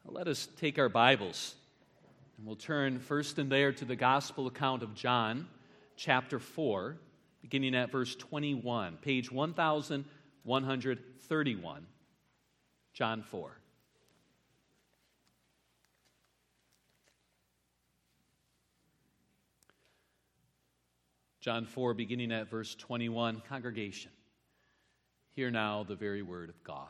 Let us take our Bibles, and we'll turn first and there to the Gospel account of John, chapter 4, beginning at verse 21, page 1131, John 4. John 4, beginning at verse 21, congregation, hear now the very word of God.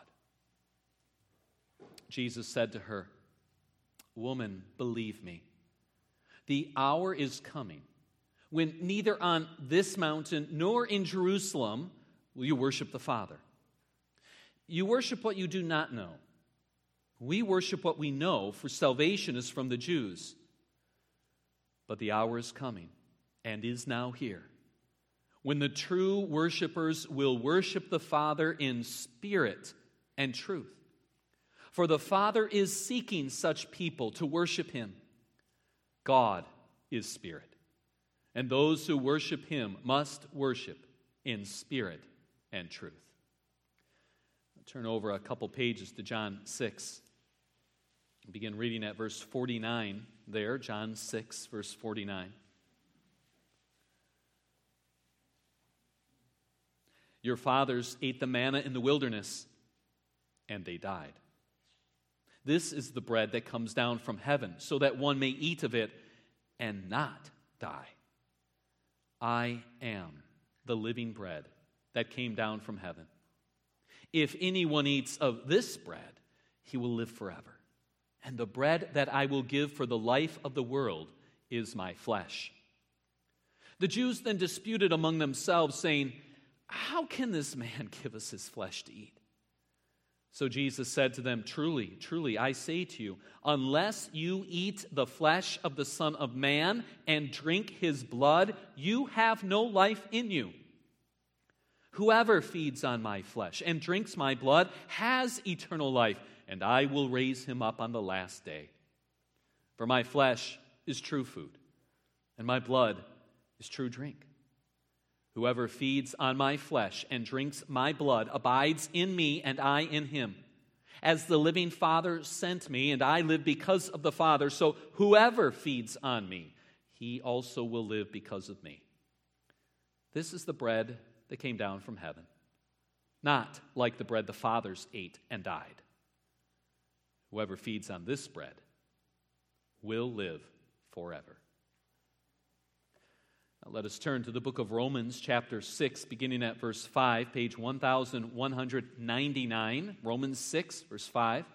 Jesus said to her, "Woman, believe me, the hour is coming when neither on this mountain nor in Jerusalem will you worship the Father. You worship what you do not know. We worship what we know, for salvation is from the Jews. But the hour is coming, and is now here, when the true worshipers will worship the Father in spirit and truth. For the Father is seeking such people to worship Him. God is spirit, and those who worship Him must worship in spirit and truth." I'll turn over a couple pages to John 6. I'll begin reading at verse 49 there, John 6, verse 49. "Your fathers ate the manna in the wilderness, and they died. This is the bread that comes down from heaven, so that one may eat of it and not die. I am the living bread that came down from heaven. If anyone eats of this bread, he will live forever. And the bread that I will give for the life of the world is my flesh." The Jews then disputed among themselves, saying, "How can this man give us his flesh to eat?" So Jesus said to them, "Truly, truly, I say to you, unless you eat the flesh of the Son of Man and drink his blood, you have no life in you. Whoever feeds on my flesh and drinks my blood has eternal life, and I will raise him up on the last day. For my flesh is true food, and my blood is true drink. Whoever feeds on my flesh and drinks my blood abides in me, and I in him. As the living Father sent me, and I live because of the Father, so whoever feeds on me, he also will live because of me. This is the bread that came down from heaven, not like the bread the fathers ate and died. Whoever feeds on this bread will live forever." Now let us turn to the book of Romans, chapter 6, beginning at verse 5, page 1199. Romans 6, verse 5.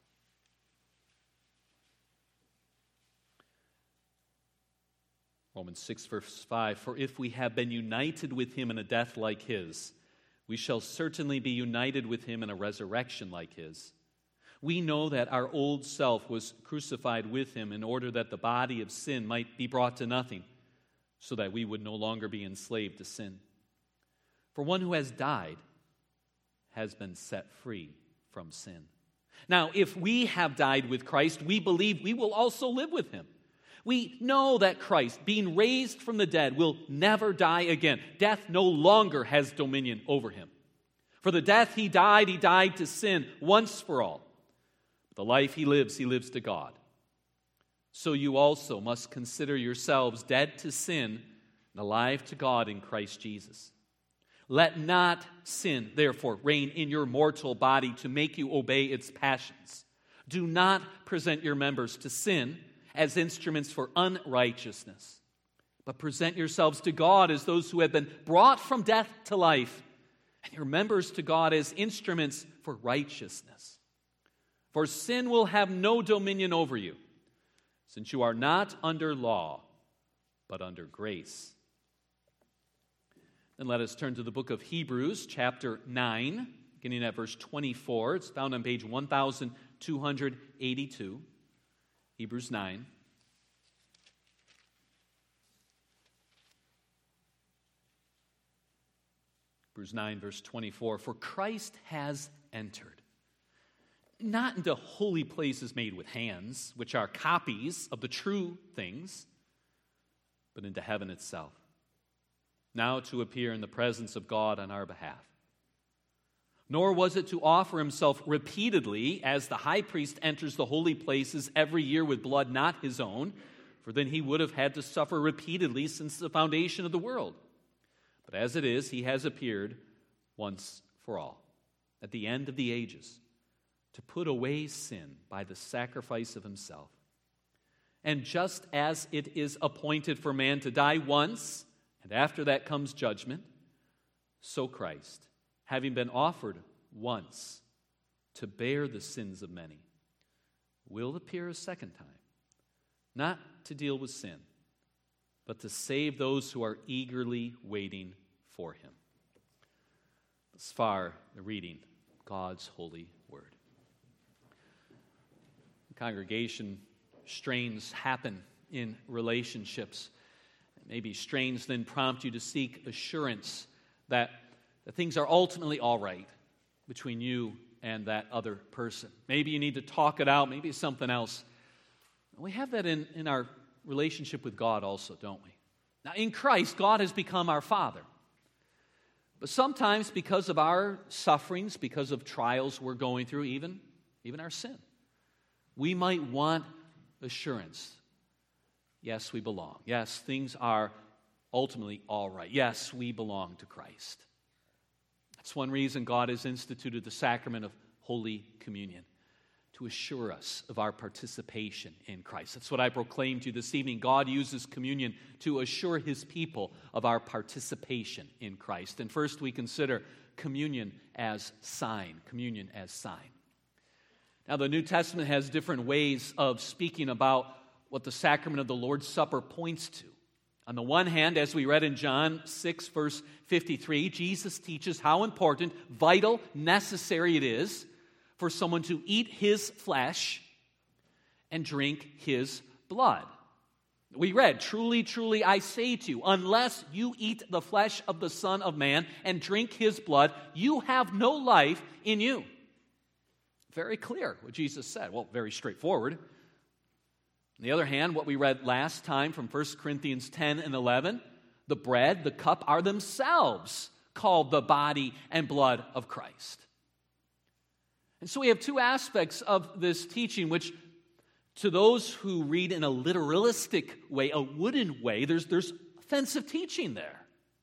Romans 6, verse 5. "For if we have been united with him in a death like his, we shall certainly be united with him in a resurrection like his. We know that our old self was crucified with him in order that the body of sin might be brought to nothing, so that we would no longer be enslaved to sin. For one who has died has been set free from sin. Now, if we have died with Christ, we believe we will also live with him. We know that Christ, being raised from the dead, will never die again. Death no longer has dominion over him. For the death he died to sin once for all. The life he lives to God. So you also must consider yourselves dead to sin and alive to God in Christ Jesus. Let not sin, therefore, reign in your mortal body to make you obey its passions. Do not present your members to sin as instruments for unrighteousness, but present yourselves to God as those who have been brought from death to life, and your members to God as instruments for righteousness. For sin will have no dominion over you, since you are not under law, but under grace." Then let us turn to the book of Hebrews, chapter 9, beginning at verse 24. It's found on page 1282. Hebrews 9. Hebrews 9, verse 24. "For Christ has entered, not into holy places made with hands, which are copies of the true things, but into heaven itself, now to appear in the presence of God on our behalf. nor was it to offer himself repeatedly as the high priest enters the holy places every year with blood not his own, for then he would have had to suffer repeatedly since the foundation of the world. But as it is, he has appeared once for all, at the end of the ages, to put away sin by the sacrifice of himself. And just as it is appointed for man to die once, and after that comes judgment, so Christ, having been offered once to bear the sins of many, will appear a second time, not to deal with sin, but to save those who are eagerly waiting for him. Thus far, the reading of God's holy word. Congregation, strains happen in relationships. Maybe strains then prompt you to seek assurance that things are ultimately all right between you and that other person. Maybe you need to talk it out. Maybe it's something else. We have that in our relationship with God also, don't we? Now, in Christ, God has become our Father. But sometimes because of our sufferings, because of trials we're going through, even our sin, we might want assurance. Yes, we belong. Yes, things are ultimately all right. Yes, we belong to Christ. That's one reason God has instituted the sacrament of Holy Communion, to assure us of our participation in Christ. That's what I proclaimed to you this evening. God uses communion to assure his people of our participation in Christ. And first we consider communion as sign. Communion as sign. Now, the New Testament has different ways of speaking about what the sacrament of the Lord's Supper points to. On the one hand, as we read in John 6, verse 53, Jesus teaches how important, vital, necessary it is for someone to eat his flesh and drink his blood. We read, "Truly, truly, I say to you, unless you eat the flesh of the Son of Man and drink his blood, you have no life in you." Very clear what Jesus said. Well, very straightforward. On the other hand, what we read last time from 1 Corinthians 10 and 11, the bread, the cup are themselves called the body and blood of Christ. And so we have two aspects of this teaching, which to those who read in a literalistic way, a wooden way, there's offensive teaching there.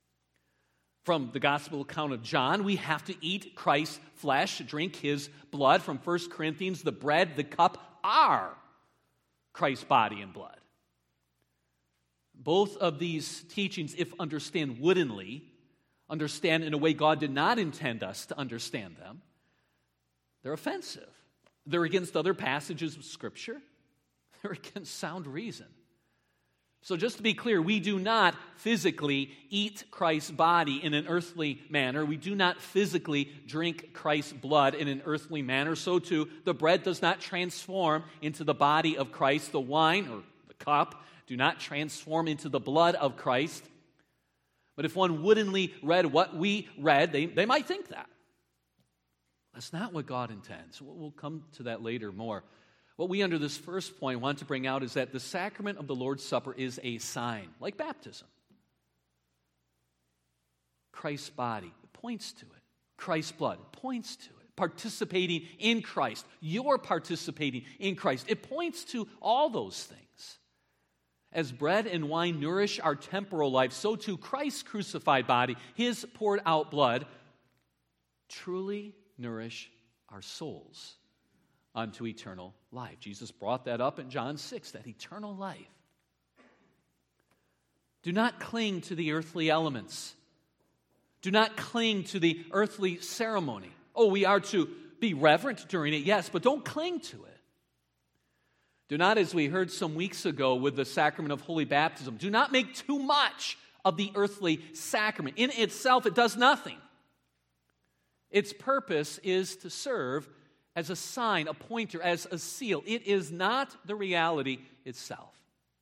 From the Gospel account of John, we have to eat Christ's flesh, drink his blood. From 1 Corinthians, the bread, the cup are Christ's body and blood. Both of these teachings, if understood woodenly, understand in a way God did not intend us to understand them, they're offensive. They're against other passages of Scripture. They're against sound reason. So just to be clear, we do not physically eat Christ's body in an earthly manner. We do not physically drink Christ's blood in an earthly manner. So too, the bread does not transform into the body of Christ. The wine or the cup do not transform into the blood of Christ. But if one woodenly read what we read, they might think that. That's not what God intends. We'll come to that later more. What we, under this first point, want to bring out is that the sacrament of the Lord's Supper is a sign, like baptism. Christ's body points to it. Christ's blood points to it. Participating in Christ. You're participating in Christ. It points to all those things. As bread and wine nourish our temporal life, so too Christ's crucified body, his poured out blood, truly nourish our souls unto eternal life. Jesus brought that up in John 6, that eternal life. Do not cling to the earthly elements. Do not cling to the earthly ceremony. Oh, we are to be reverent during it, yes, but don't cling to it. Do not, as we heard some weeks ago with the sacrament of holy baptism, do not make too much of the earthly sacrament. In itself, it does nothing. Its purpose is to serve as a sign, a pointer, as a seal. It is not the reality itself.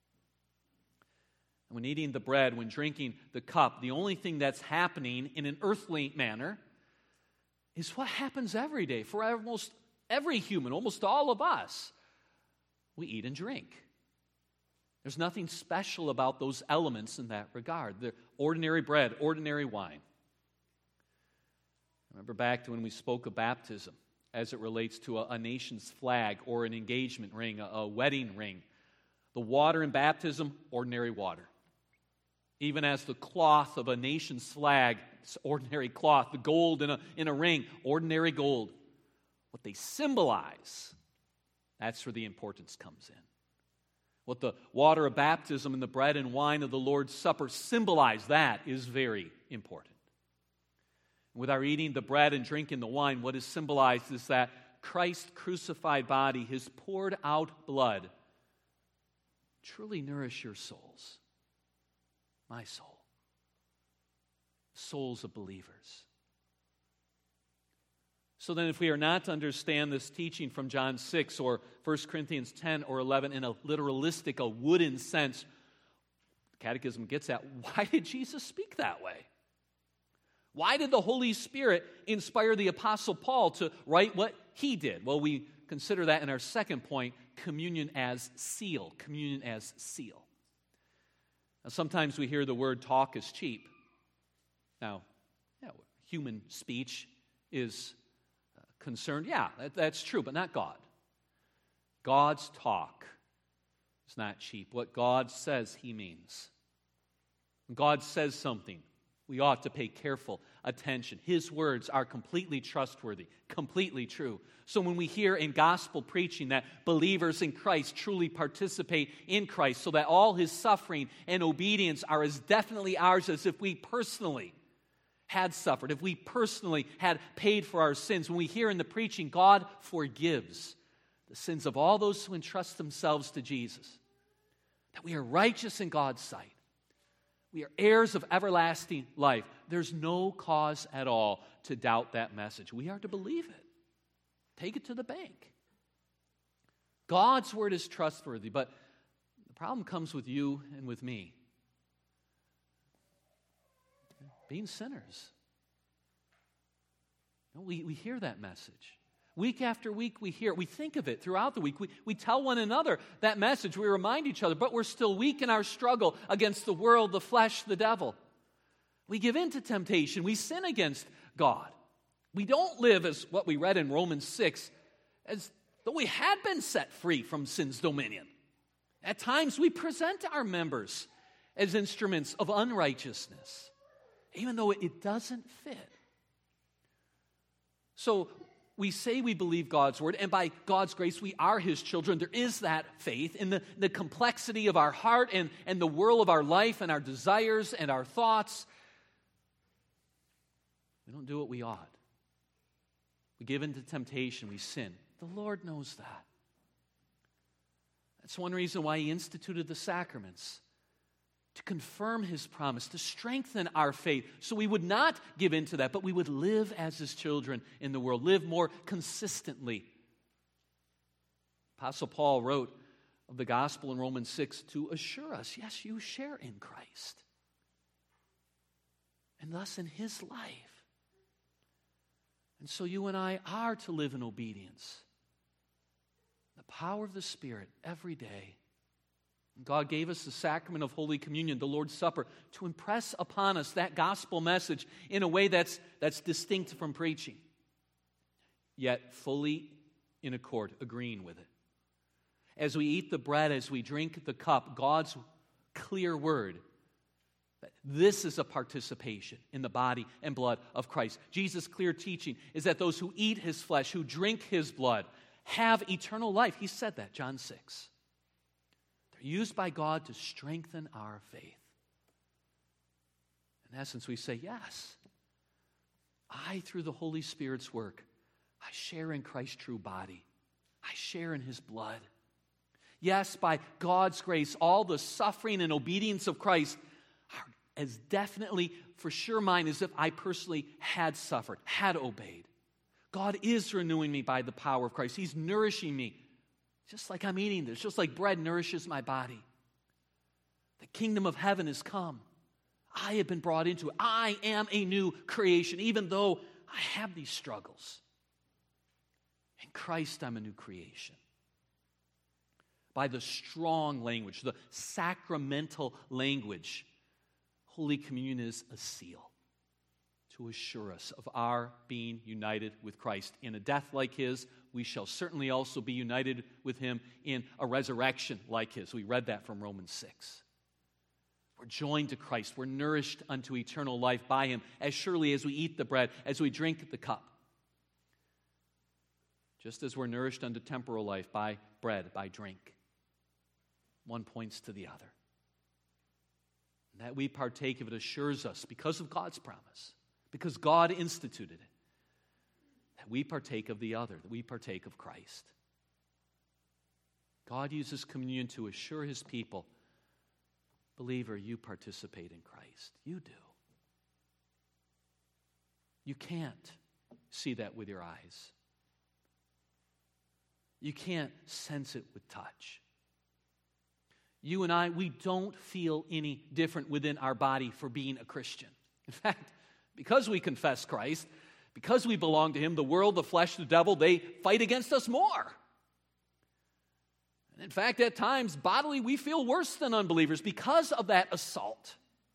When eating the bread, when drinking the cup, the only thing that's happening in an earthly manner is what happens every day for almost every human, almost all of us. We eat and drink. There's nothing special about those elements in that regard. They're ordinary bread, ordinary wine. Remember back to when we spoke of baptism as it relates to a nation's flag or an engagement ring, a wedding ring. The water in baptism, ordinary water. Even as the cloth of a nation's flag, it's ordinary cloth. The gold in a ring, ordinary gold. What they symbolize, that's where the importance comes in. What the water of baptism and the bread and wine of the Lord's Supper symbolize, that is very important. With our eating the bread and drinking the wine, what is symbolized is that Christ's crucified body, His poured out blood, truly nourish your souls. My soul. Souls of believers. So then if we are not to understand this teaching from John 6 or 1 Corinthians 10 or 11 in a literalistic, a wooden sense, the Catechism gets at, why did Jesus speak that way? Why did the Holy Spirit inspire the Apostle Paul to write what he did? Well, we consider that in our second point, communion as seal. Communion as seal. Now, sometimes we hear the word talk is cheap. Now, human speech is concerned. Yeah, that's true, but not God. God's talk is not cheap. What God says, He means. When God says something, we ought to pay careful attention. His words are completely trustworthy, completely true. So when we hear in gospel preaching that believers in Christ truly participate in Christ so that all His suffering and obedience are as definitely ours as if we personally had suffered, if we personally had paid for our sins, when we hear in the preaching, God forgives the sins of all those who entrust themselves to Jesus, that we are righteous in God's sight, we are heirs of everlasting life, there's no cause at all to doubt that message. We are to believe it. Take it to the bank. God's word is trustworthy, but the problem comes with you and with me. Being sinners. We hear that message. Week after week we hear it. We think of it throughout the week. We tell one another that message. We remind each other, but we're still weak in our struggle against the world, the flesh, the devil. We give in to temptation. We sin against God. We don't live as what we read in Romans 6, as though we had been set free from sin's dominion. At times we present our members as instruments of unrighteousness, even though it doesn't fit. So we say we believe God's word, and by God's grace we are His children. There is that faith in the complexity of our heart and the whirl of our life and our desires and our thoughts. We don't do what we ought. We give in to temptation, we sin. The Lord knows that. That's one reason why He instituted the sacraments, to confirm His promise, to strengthen our faith, so we would not give in to that, but we would live as His children in the world, live more consistently. Apostle Paul wrote of the gospel in Romans 6 to assure us, yes, you share in Christ, and thus in His life. And so you and I are to live in obedience. The power of the Spirit every day. God gave us the sacrament of Holy Communion, the Lord's Supper, to impress upon us that gospel message in a way that's distinct from preaching, yet fully in accord, agreeing with it. As we eat the bread, as we drink the cup, God's clear word, that this is a participation in the body and blood of Christ. Jesus' clear teaching is that those who eat His flesh, who drink His blood, have eternal life. He said that, John 6. Used by God to strengthen our faith. In essence, we say, yes, I, through the Holy Spirit's work, I share in Christ's true body. I share in His blood. Yes, by God's grace, all the suffering and obedience of Christ are as definitely for sure mine as if I personally had suffered, had obeyed. God is renewing me by the power of Christ. He's nourishing me. Just like I'm eating this, just like bread nourishes my body. The kingdom of heaven has come. I have been brought into it. I am a new creation, even though I have these struggles. In Christ, I'm a new creation. By the strong language, the sacramental language, Holy Communion is a seal to assure us of our being united with Christ. In a death like his, we shall certainly also be united with him in a resurrection like his. We read that from Romans 6. We're joined to Christ. We're nourished unto eternal life by him as surely as we eat the bread, as we drink the cup. Just as we're nourished unto temporal life by bread, by drink. One points to the other. And that we partake of it assures us, because of God's promise, because God instituted it, that we partake of the other, that we partake of Christ. God uses communion to assure his people, believer, you participate in Christ. You do. You can't see that with your eyes. You can't sense it with touch. You and I, we don't feel any different within our body for being a Christian. In fact, because we confess Christ, because we belong to him, the world, the flesh, the devil, they fight against us more. And in fact, at times, bodily, we feel worse than unbelievers because of that assault.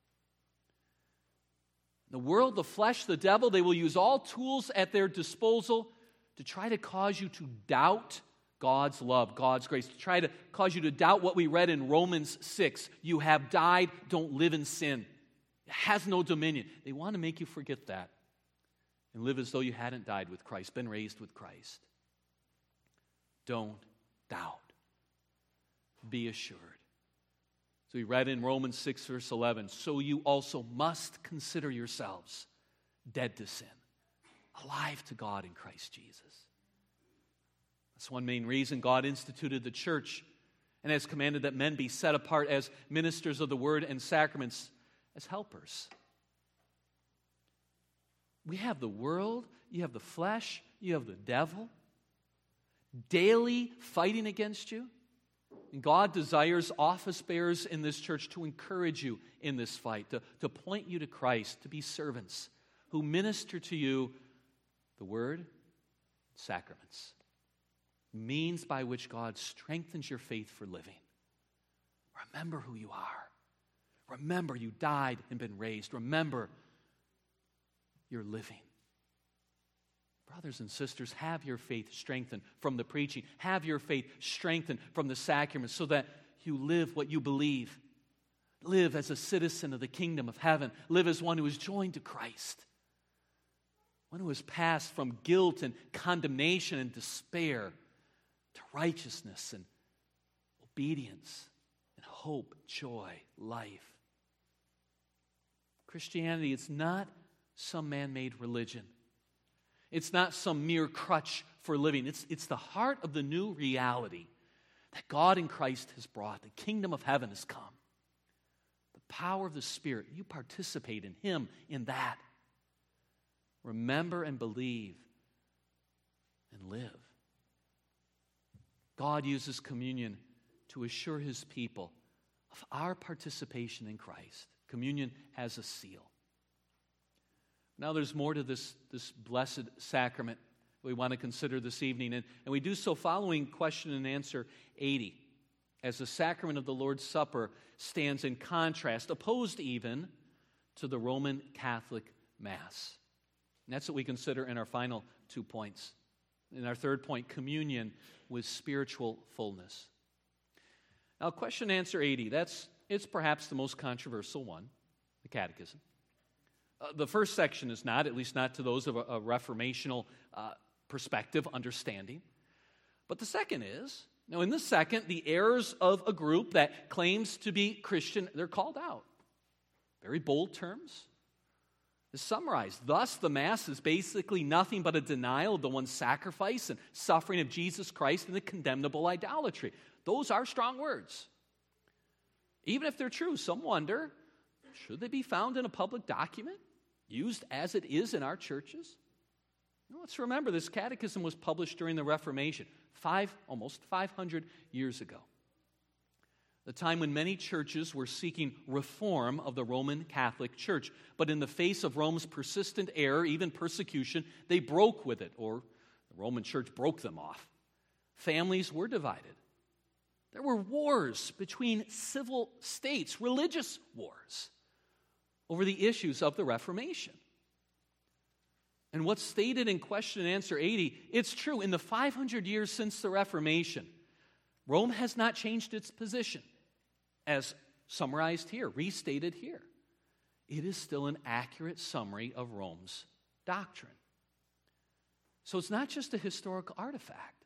The world, the flesh, the devil, they will use all tools at their disposal to try to cause you to doubt God's love, God's grace, to try to cause you to doubt what we read in Romans 6. You have died, don't live in sin. It has no dominion. They want to make you forget that and live as though you hadn't died with Christ, been raised with Christ. Don't doubt. Be assured. So we read in Romans 6, verse 11, so you also must consider yourselves dead to sin, alive to God in Christ Jesus. That's one main reason God instituted the church and has commanded that men be set apart as ministers of the word and sacraments, as helpers. We have the world, you have the flesh, you have the devil daily fighting against you. And God desires office bearers in this church to encourage you in this fight, to point you to Christ, to be servants who minister to you the word, sacraments, means by which God strengthens your faith for living. Remember who you are. Remember you died and been raised. Remember you're living. Brothers and sisters, have your faith strengthened from the preaching. Have your faith strengthened from the sacraments so that you live what you believe. Live as a citizen of the kingdom of heaven. Live as one who is joined to Christ. One who has passed from guilt and condemnation and despair to righteousness and obedience and hope, joy, life. Christianity is not some man-made religion. It's not some mere crutch for living. It's the heart of the new reality that God in Christ has brought. The kingdom of heaven has come. The power of the Spirit, you participate in him in that. Remember and believe and live. God uses communion to assure his people of our participation in Christ. Communion has a seal. Now there's more to this blessed sacrament we want to consider this evening, and we do so following question and answer 80, as the sacrament of the Lord's Supper stands in contrast, opposed even, to the Roman Catholic Mass. And that's what we consider in our final 2 points. In our third point, communion with spiritual fullness. Now, question and answer 80, it's perhaps the most controversial one, the Catechism. The first section is not, at least not to those of a reformational perspective, understanding. But the second is, now in the second, the errors of a group that claims to be Christian, they're called out. Very bold terms. It's summarized. Thus, the Mass is basically nothing but a denial of the one sacrifice and suffering of Jesus Christ and the condemnable idolatry. Those are strong words. Even if they're true, some wonder, should they be found in a public document, used as it is in our churches? Now, let's remember this catechism was published during the Reformation, almost 500 years ago. The time when many churches were seeking reform of the Roman Catholic Church. But in the face of Rome's persistent error, even persecution, they broke with it, or the Roman Church broke them off. Families were divided. There were wars between civil states, religious wars, over the issues of the Reformation. And what's stated in question and answer 80, it's true. In the 500 years since the Reformation, Rome has not changed its position, as summarized here, restated here. It is still an accurate summary of Rome's doctrine. So it's not just a historical artifact.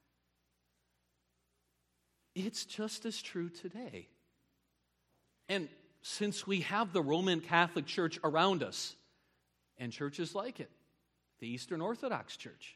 It's just as true today. And since we have the Roman Catholic Church around us, and churches like it, the Eastern Orthodox Church,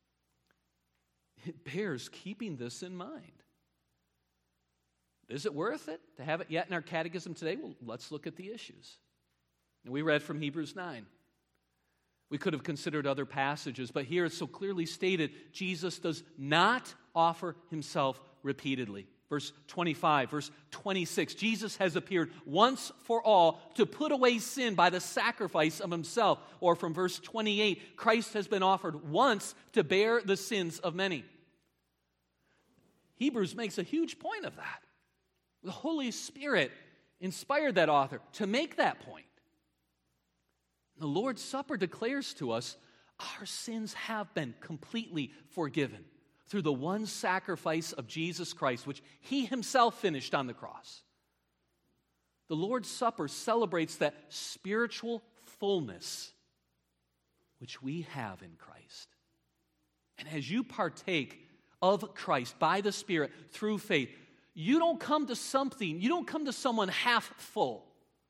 it bears keeping this in mind. Is it worth it to have it yet in our catechism today? Well, let's look at the issues. And we read from Hebrews 9. We could have considered other passages, but here it's so clearly stated, Jesus does not offer himself repeatedly. Verse 25, verse 26, Jesus has appeared once for all to put away sin by the sacrifice of himself. Or from verse 28, Christ has been offered once to bear the sins of many. Hebrews makes a huge point of that. The Holy Spirit inspired that author to make that point. The Lord's Supper declares to us our sins have been completely forgiven through the one sacrifice of Jesus Christ, which he himself finished on the cross. The Lord's Supper celebrates that spiritual fullness which we have in Christ. And as you partake of Christ by the Spirit through faith, you don't come to someone half full,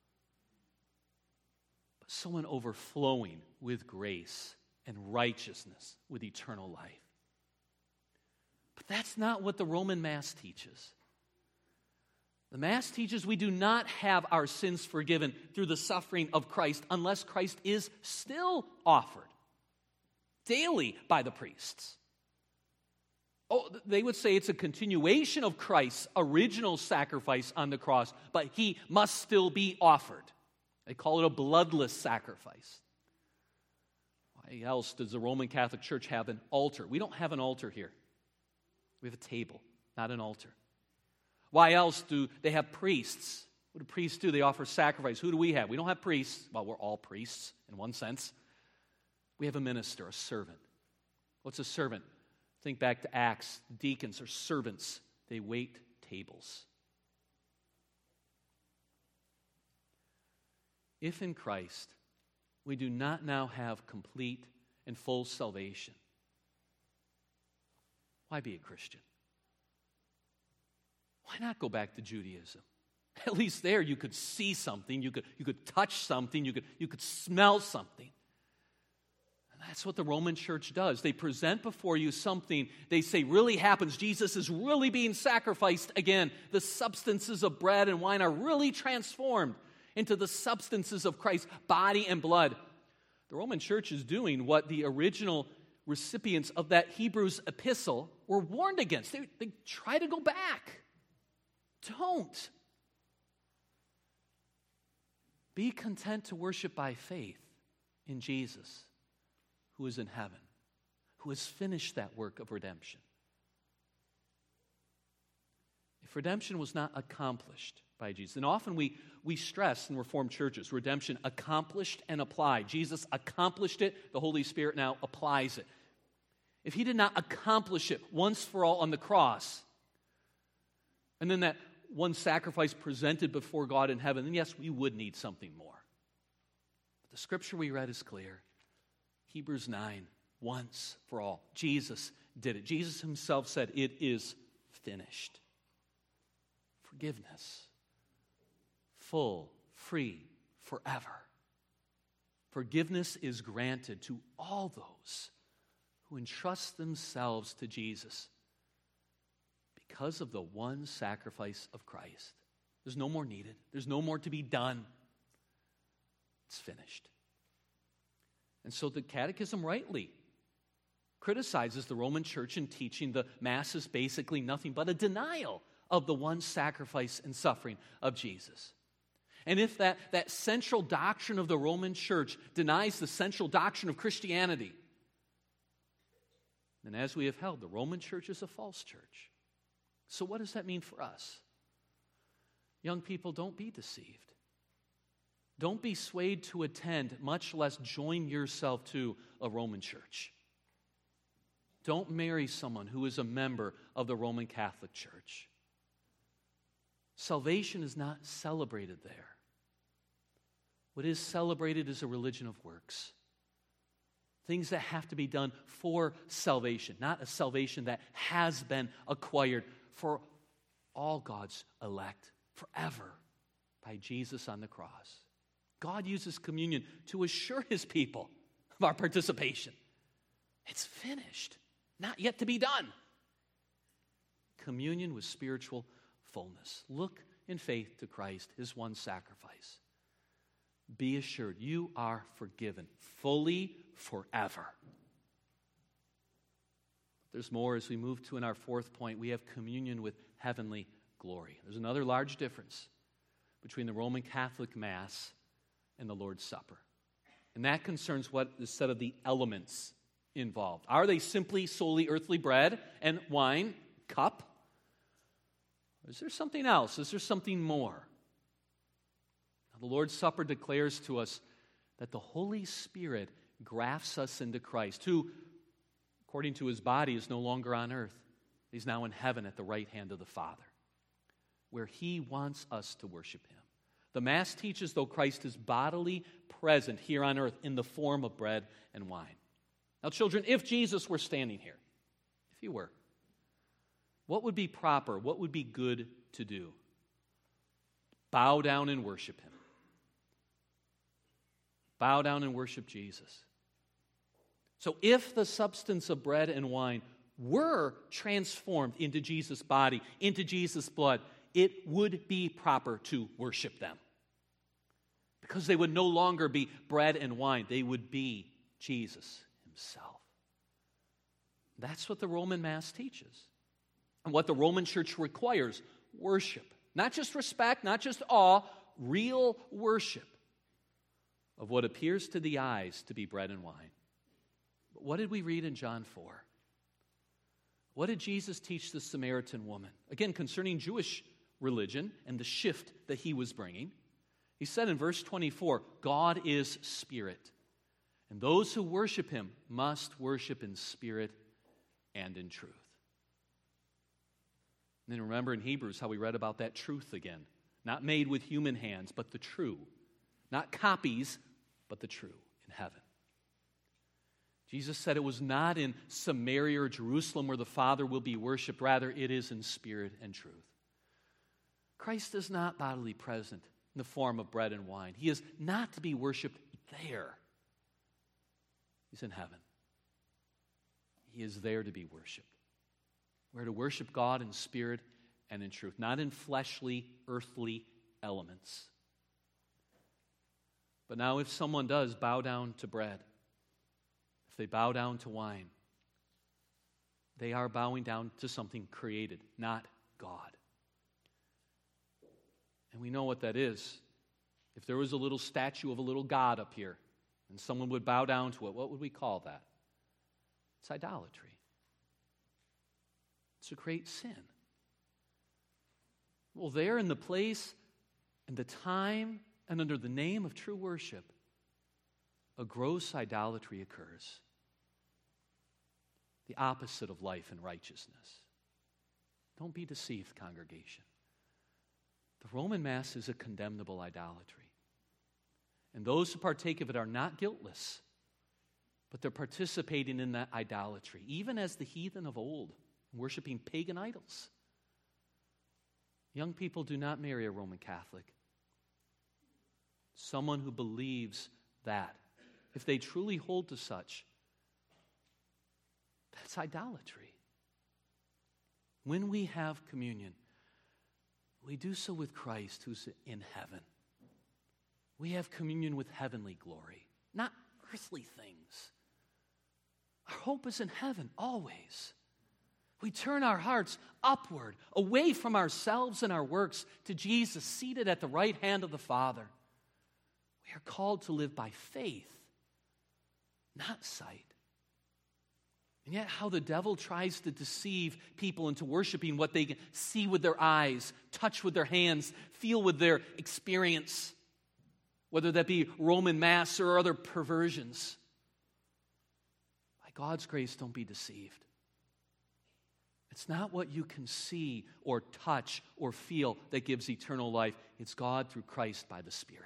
but someone overflowing with grace and righteousness with eternal life. But that's not what the Roman Mass teaches. The Mass teaches we do not have our sins forgiven through the suffering of Christ unless Christ is still offered daily by the priests. Oh, they would say it's a continuation of Christ's original sacrifice on the cross, but he must still be offered. They call it a bloodless sacrifice. Why else does the Roman Catholic Church have an altar? We don't have an altar here. We have a table, not an altar. Why else do they have priests? What do priests do? They offer sacrifice. Who do we have? We don't have priests. Well, we're all priests in one sense. We have a minister, a servant. What's a servant? Think back to Acts. Deacons are servants. They wait tables. If in Christ we do not now have complete and full salvation, why be a Christian? Why not go back to Judaism? At least there you could see something, you could touch something, you could smell something. And that's what the Roman Church does. They present before you something they say really happens. Jesus is really being sacrificed again. The substances of bread and wine are really transformed into the substances of Christ's body and blood. The Roman Church is doing what the original recipients of that Hebrews epistle were warned against. They try to go back. Don't. Be content to worship by faith in Jesus, who is in heaven, who has finished that work of redemption. If redemption was not accomplished by Jesus, and often we stress in Reformed churches, redemption accomplished and applied. Jesus accomplished it, the Holy Spirit now applies it. If he did not accomplish it once for all on the cross, and then that one sacrifice presented before God in heaven, then yes, we would need something more. But the scripture we read is clear. Hebrews 9, once for all. Jesus did it. Jesus himself said, "It is finished." Forgiveness. Full, free, forever. Forgiveness is granted to all those who entrust themselves to Jesus because of the one sacrifice of Christ. There's no more needed. There's no more to be done. It's finished. And so the Catechism rightly criticizes the Roman Church in teaching the Mass is basically nothing but a denial of the one sacrifice and suffering of Jesus. And if that central doctrine of the Roman Church denies the central doctrine of Christianity, then as we have held, the Roman Church is a false church. So what does that mean for us? Young people, don't be deceived. Don't be swayed to attend, much less join yourself to a Roman church. Don't marry someone who is a member of the Roman Catholic Church. Salvation is not celebrated there. What is celebrated is a religion of works. Things that have to be done for salvation, not a salvation that has been acquired for all God's elect forever by Jesus on the cross. God uses communion to assure his people of our participation. It's finished, not yet to be done. Communion with spiritual fullness. Look in faith to Christ, his one sacrifice. Be assured you are forgiven fully forever. There's more as we move to in our fourth point. We have communion with heavenly glory. There's another large difference between the Roman Catholic Mass and the Lord's Supper. And that concerns what is said of the elements involved. Are they simply solely earthly bread and wine, cup? Or is there something else? Is there something more? The Lord's Supper declares to us that the Holy Spirit grafts us into Christ, who, according to his body, is no longer on earth. He's now in heaven at the right hand of the Father, where he wants us to worship him. The Mass teaches, though Christ is bodily present here on earth in the form of bread and wine. Now, children, if Jesus were standing here, if he were, what would be proper, what would be good to do? Bow down and worship him. Bow down and worship Jesus. So if the substance of bread and wine were transformed into Jesus' body, into Jesus' blood, it would be proper to worship them. Because they would no longer be bread and wine. They would be Jesus himself. That's what the Roman Mass teaches. And what the Roman Church requires, worship. Not just respect, not just awe, real worship of what appears to the eyes to be bread and wine. But what did we read in John 4? What did Jesus teach the Samaritan woman? Again, concerning Jewish religion and the shift that he was bringing. He said in verse 24, God is spirit, and those who worship him must worship in spirit and in truth. And then remember in Hebrews how we read about that truth again. Not made with human hands, but the true. Not copies, but the true in heaven. Jesus said it was not in Samaria or Jerusalem where the Father will be worshiped. Rather, it is in spirit and truth. Christ is not bodily present in the form of bread and wine. He is not to be worshiped there. He's in heaven. He is there to be worshiped. We're to worship God in spirit and in truth, not in fleshly, earthly elements. But now if someone does bow down to bread, if they bow down to wine, they are bowing down to something created, not God. And we know what that is. If there was a little statue of a little god up here, and someone would bow down to it, what would we call that? It's idolatry. It's a great sin. Well, there in the place and the time and under the name of true worship, a gross idolatry occurs. The opposite of life and righteousness. Don't be deceived, congregation. The Roman Mass is a condemnable idolatry. And those who partake of it are not guiltless, but they're participating in that idolatry, even as the heathen of old, worshiping pagan idols. Young people, do not marry a Roman Catholic. Someone who believes that. If they truly hold to such, that's idolatry. When we have communion, we do so with Christ who's in heaven. We have communion with heavenly glory, not earthly things. Our hope is in heaven always. We turn our hearts upward, away from ourselves and our works, to Jesus seated at the right hand of the Father. We are called to live by faith, not sight. And yet how the devil tries to deceive people into worshiping what they can see with their eyes, touch with their hands, feel with their experience. whether that be Roman Mass or other perversions. By God's grace, don't be deceived. It's not what you can see or touch or feel that gives eternal life. It's God through Christ by the Spirit,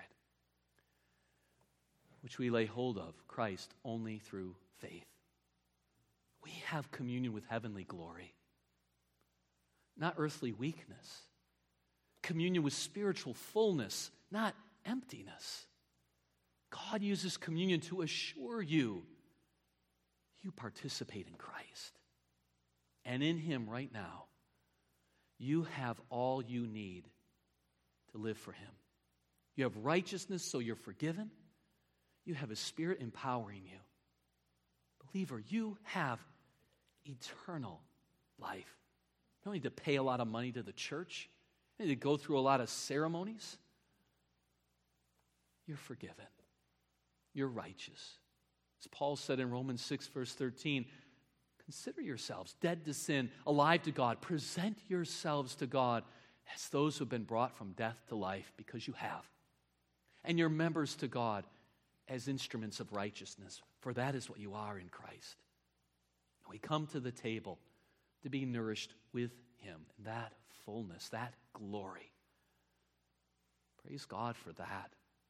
which we lay hold of, Christ, only through faith. We have communion with heavenly glory, not earthly weakness. Communion with spiritual fullness, not emptiness. God uses communion to assure you participate in Christ. And in Him right now, you have all you need to live for Him. You have righteousness, so you're forgiven. You have His Spirit empowering you. Believer, you have eternal life. You don't need to pay a lot of money to the church. You don't need to go through a lot of ceremonies. You're forgiven. You're righteous. As Paul said in Romans 6, verse 13, consider yourselves dead to sin, alive to God. Present yourselves to God as those who have been brought from death to life, because you have. And your members to God as instruments of righteousness, for that is what you are in Christ. We come to the table to be nourished with Him in that fullness, that glory. Praise God for that.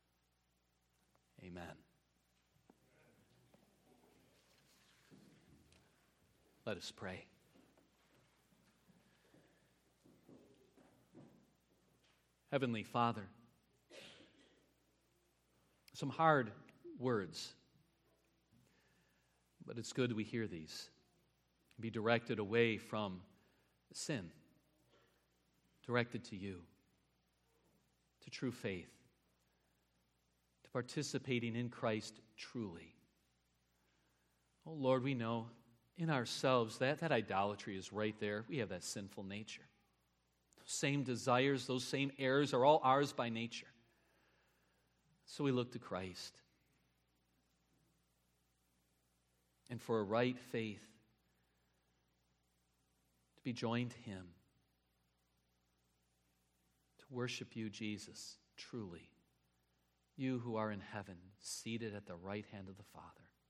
Amen. Let us pray. Heavenly Father, some hard words, but it's good we hear these. Be directed away from sin, directed to you, to true faith, to participating in Christ truly. Oh Lord, we know in ourselves that idolatry is right there. We have that sinful nature. Those same desires, those same errors are all ours by nature. So we look to Christ. And for a right faith, to be joined to Him, to worship you, Jesus, truly. You who are in heaven, seated at the right hand of the Father.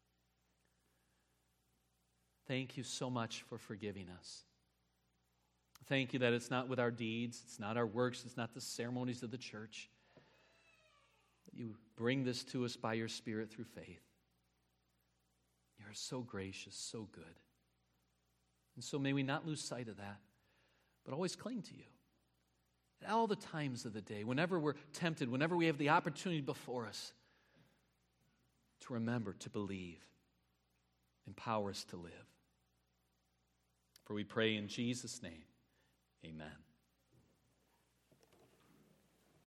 Thank you so much for forgiving us. Thank you that it's not with our deeds, it's not our works, it's not the ceremonies of the church. That you bring this to us by your Spirit through faith. You are so gracious, so good. And so may we not lose sight of that, but always cling to you. At all the times of the day, whenever we're tempted, whenever we have the opportunity before us, to remember, to believe, empower us to live. For we pray in Jesus' name, amen.